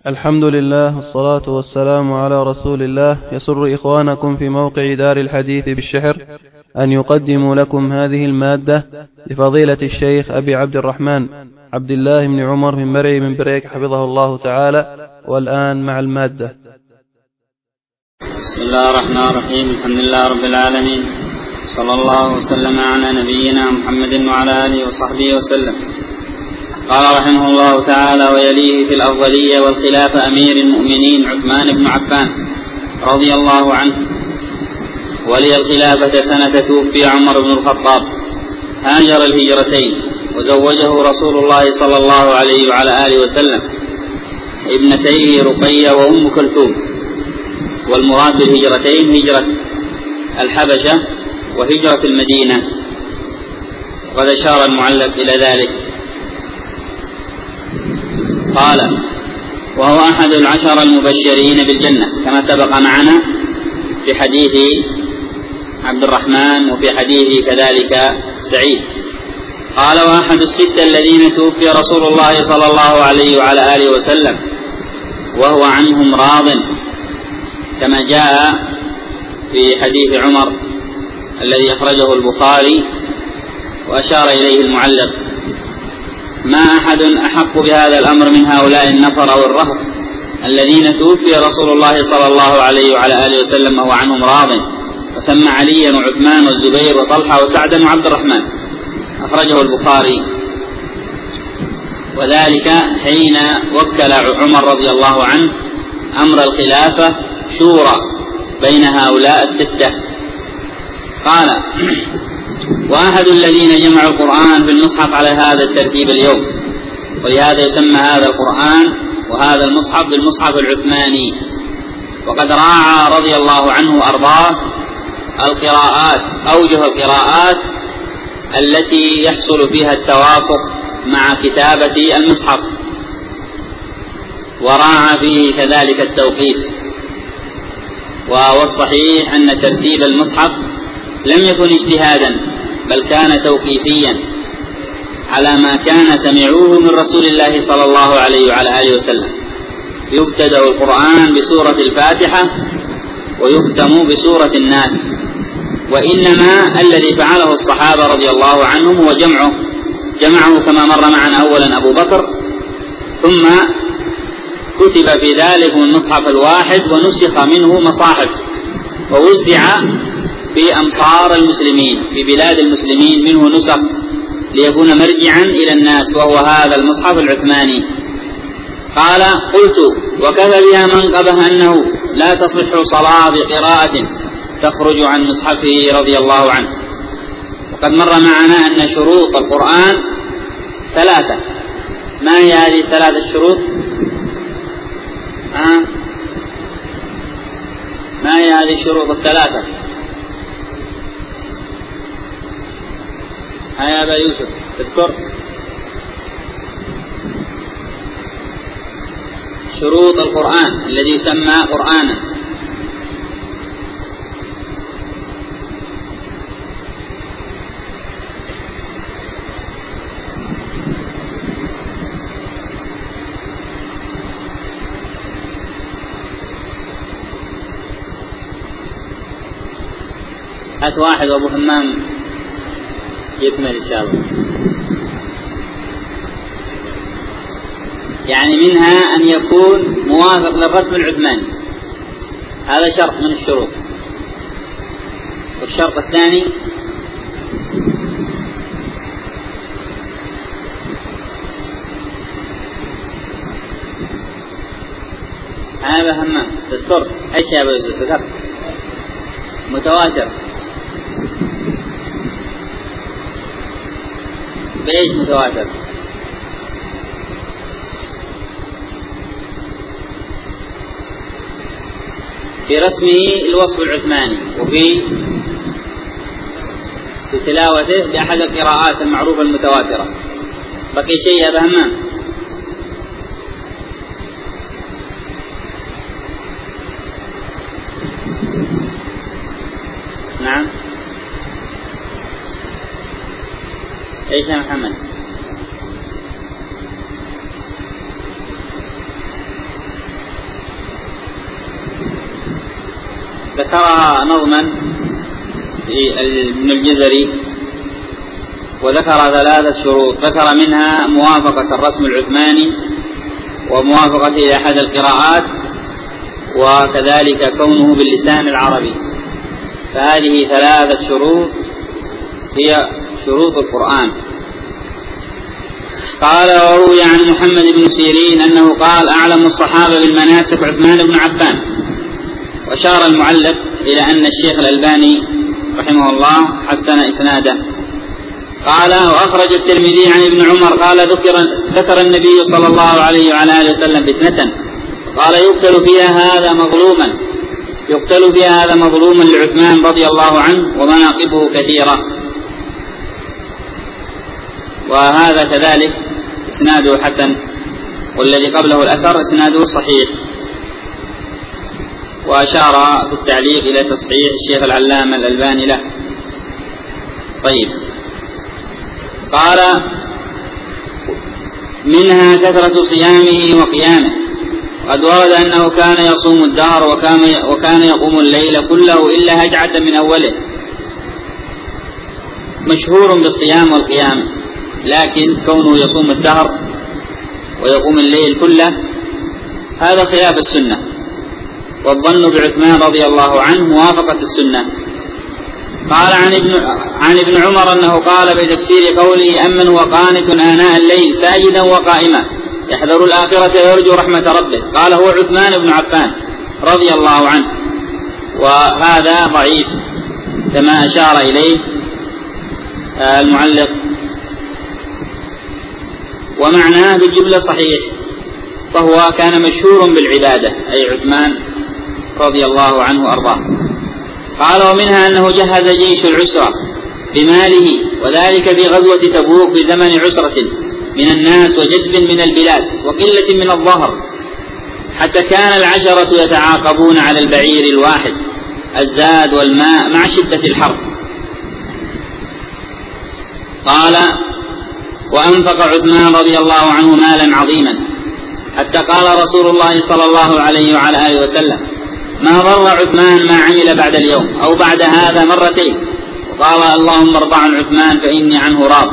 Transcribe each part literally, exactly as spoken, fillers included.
الحمد لله والصلاة والسلام على رسول الله. يسر إخوانكم في موقع دار الحديث بالشحر أن يقدموا لكم هذه المادة لفضيلة الشيخ أبي عبد الرحمن عبد الله بن عمر من مرعي من بريك حفظه الله تعالى. والآن مع المادة. بسم الله الرحمن الرحيم. الحمد لله رب العالمين، صلى الله وسلم على نبينا محمد وعلى آله وصحبه وسلم. قال رحمه الله تعالى: ويليه في الأفضلية والخلافة أمير المؤمنين عثمان بن عفان رضي الله عنه. ولي الخلافة سنة توفي عمر بن الخطاب، هاجر الهجرتين وزوجه رسول الله صلى الله عليه وعلى آله وسلم ابنتيه رقية وأم كلثوم. والمراد بالهجرتين هجرة الحبشة وهجرة المدينة، وقد أشار المعلق إلى ذلك. قال: وهو أحد العشر المبشرين بالجنة كما سبق معنا في حديث عبد الرحمن وفي حديث كذلك سعيد. قال: وأحد الستة الذين توفي رسول الله صلى الله عليه وعلى آله وسلم وهو عنهم راض، كما جاء في حديث عمر الذي أخرجه البخاري وأشار إليه المعلق: ما أحد أحق بهذا الأمر من هؤلاء النفر أو الرهط الذين توفي رسول الله صلى الله عليه وعلى آله وسلم وهو عنهم راض، وسمى عليا وعثمان والزبير وطلحة وسعدا وعبد الرحمن. أخرجه البخاري. وذلك حين وكل عمر رضي الله عنه أمر الخلافة شورى بين هؤلاء الستة. قال: وأحد الذين جمعوا القرآن في المصحف على هذا الترتيب اليوم، ولهذا يسمى هذا القرآن وهذا المصحف بالمصحف العثماني. وقد راعى رضي الله عنه وأرضاه القراءات أوجه القراءات التي يحصل فيها التوافق مع كتابة المصحف، وراعى فيه كذلك التوقيف. والصحيح أن ترتيب المصحف لم يكن اجتهادا، بل كان توقيفيا على ما كان سمعوه من رسول الله صلى الله عليه وعلى آله وسلم. يبتدأ القرآن بسورة الفاتحة ويختم بسورة الناس. وإنما الذي فعله الصحابة رضي الله عنهم هو جمعه جمعه كما مر معنا أولا أبو بكر، ثم كتب في ذلك المصحف الواحد ونسخ منه مصاحف ووزع في أمصار المسلمين في بلاد المسلمين منه نسخ ليكون مرجعا إلى الناس، وهو هذا المصحف العثماني. قال: قلت: وكفى بها منقبه أنه لا تصح صلاة بقراءة تخرج عن مصحفه رضي الله عنه. وقد مر معنا أن شروط القرآن ثلاثة. ما هي هذه الثلاثة الشروط؟ آه. ما هي هذه الشروط الثلاثة؟ هيا أبا يوسف تذكر شروط القرآن الذي يسمى قرآنا. هات واحد وأبو همام يكمل إن شاء الله. يعني منها أن يكون موافق للرسم العثماني، هذا شرط من الشروط. والشرط الثاني هذا همام تذكر ايش يا ابو يوسف؟ تذكر متواتر. بإيش متواتر؟ في رسمه الوصف العثماني، وفي في تلاوته بأحد القراءات المعروفة المتواترة. بقي شيء يا أبا همام؟ نعم. ايش يا محمد؟ ذكرها نظما في ابن الجزري، وذكر ثلاثة شروط، ذكر منها موافقة الرسم العثماني وموافقته لأحد القراءات، وكذلك كونه باللسان العربي. فهذه ثلاثة شروط هي شروط القرآن. قال: وروي عن محمد بن سيرين أنه قال: أعلم الصحابة بالمناسك عثمان بن عفان. وأشار المعلق إلى أن الشيخ الألباني رحمه الله حسن إسناده. قال: وأخرج الترمذي عن ابن عمر قال: ذكر, ذكر النبي صلى الله عليه وعلى آله وسلم فتنة قال: يقتل فيها هذا مظلوما يقتل فيها هذا مظلوما لعثمان رضي الله عنه ومناقبه كثيرة. وهذا كذلك إسناده حسن، والذي قبله الأثر إسناده صحيح. وأشار في التعليق إلى تصحيح الشيخ العلامة الألباني له. طيب، قال: منها كثرة صيامه وقيامه. قد ورد أنه كان يصوم الدهر وكان, وكان يقوم الليل كله إلا هجعة من أوله، مشهور بالصيام والقيام، لكن كونه يصوم الدهر ويقوم الليل كله هذا خلاف السنة. والظن بعثمان رضي الله عنه موافقة السنة. قال عن ابن, عن ابن عمر أنه قال بتفسير قوله: أمن هو قانت آناء الليل ساجدا وقائما يحذر الآخرة ويرجو رحمة ربه، قال: هو عثمان بن عفان رضي الله عنه. وهذا ضعيف كما أشار إليه المعلق، ومعناه بالجملة صحيح، فهو كان مشهور بالعبادة، أي عثمان رضي الله عنه وأرضاه. قال: ومنها أنه جهز جيش العسرة بماله، وذلك في غزوة تبوك بزمن عسرة من الناس وجدب من البلاد وقلة من الظهر، حتى كان العشرة يتعاقبون على البعير الواحد الزاد والماء مع شدة الحر. قال: وأنفق عثمان رضي الله عنه مالا عظيما، حتى قال رسول الله صلى الله عليه وعلى آله وسلم: ما ضر عثمان ما عمل بعد اليوم أو بعد هذا مرتين. وقال: اللهم ارضى عن عثمان فإني عنه راض.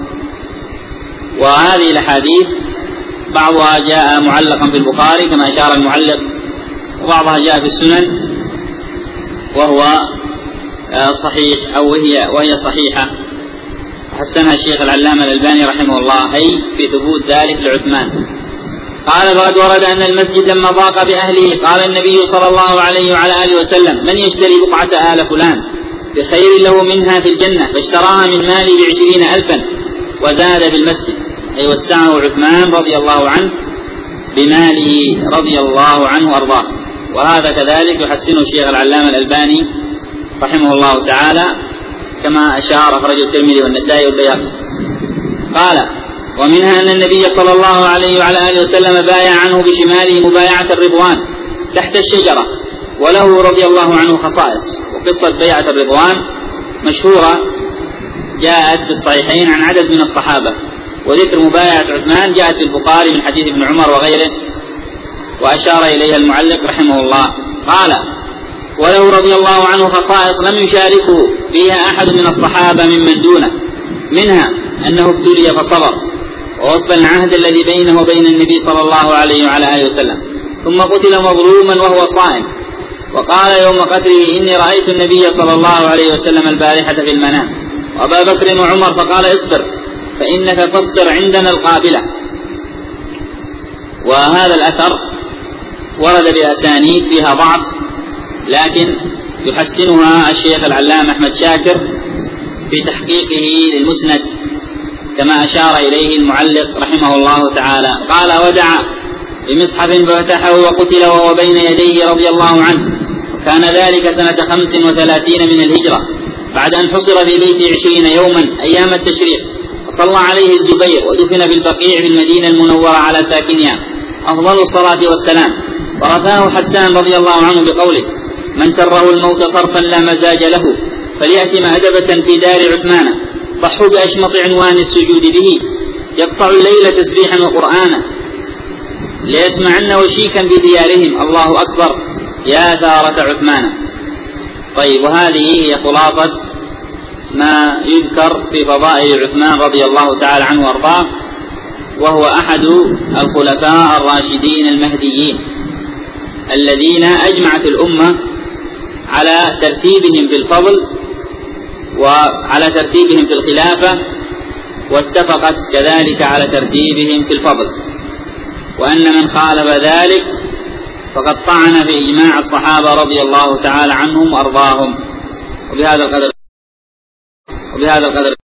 وهذه الأحاديث بعضها جاء معلقا في البخاري كما أشار المعلق، وبعضها جاء في السنن وهو صحيح، أو وهي, وهي صحيحة حسنها الشيخ العلامة الألباني رحمه الله، أي في ثبوت ذلك لعثمان. قال: فقد ورد أن المسجد لما ضاق بأهله قال النبي صلى الله عليه وعلى آله وسلم: من يشتري بقعة آل فلان بخير له منها في الجنة، فاشتراها من مالي بعشرين ألفا، وزاد في المسجد، أي وسعه عثمان رضي الله عنه بماله رضي الله عنه وأرضاه. وهذا كذلك يحسنه الشيخ العلامة الألباني رحمه الله تعالى كما أشار، أخرجه الترمذي والنسائي والبيهقي. قال: ومنها أن النبي صلى الله عليه وعلى آله وسلم بايع عنه بشماله مبايعة الرضوان تحت الشجرة، وله رضي الله عنه خصائص. وقصة بيعة الرضوان مشهورة جاءت في الصحيحين عن عدد من الصحابة، وذكر مبايعة عثمان جاءت في البخاري من حديث ابن عمر وغيره، وأشار إليها المعلق رحمه الله. قال: وله رضي الله عنه خصائص لم يشاركه فيها أحد من الصحابة ممن دونه، منها أنه ابتلي فصبر ووفى العهد الذي بينه وبين النبي صلى الله عليه وعلى آله وسلم، ثم قتل مظلوما وهو صائم، وقال يوم قتله: إني رأيت النبي صلى الله عليه وسلم البارحة في المنام وأبا بكر وعمر، فقال: اصبر فإنك تفطر عندنا القابلة. وهذا الأثر ورد بأسانيد فيها ضعف، لكن يحسنها الشيخ العلامة أحمد شاكر في تحقيقه للمسند كما أشار إليه المعلق رحمه الله تعالى. قال: ودعا بمصحف ففتحه وقتل وهو بين يديه رضي الله عنه، وكان ذلك سنة خمس وثلاثين من الهجرة، بعد أن حصر في بيته عشرين يوما أيام التشريق، وصلى عليه الزبير، ودفن بالبقيع في المدينة المنورة على ساكنها أفضل الصلاة والسلام. ورثاه حسان رضي الله عنه بقوله: من سره الموت صرفا لا مزاج له فليأتي مأدبة في دار عثمان، ضحوا بأشمط عنوان السجود به، يقطع الليل تسبيحا وقرآنا، ليسمعن وشيكا بديارهم الله أكبر يا ثارة عثمان. طيب، وهذه هي خلاصة ما يذكر في فضائل عثمان رضي الله تعالى عنه وارضاه، وهو أحد الخلفاء الراشدين المهديين الذين أجمعت الأمة على ترتيبهم في الفضل وعلى ترتيبهم في الخلافة، واتفقت كذلك على ترتيبهم في الفضل، وأن من خالف ذلك فقد طعن في إجماع الصحابة رضي الله تعالى عنهم وأرضاهم. وبهذا القدر وبهذا القدر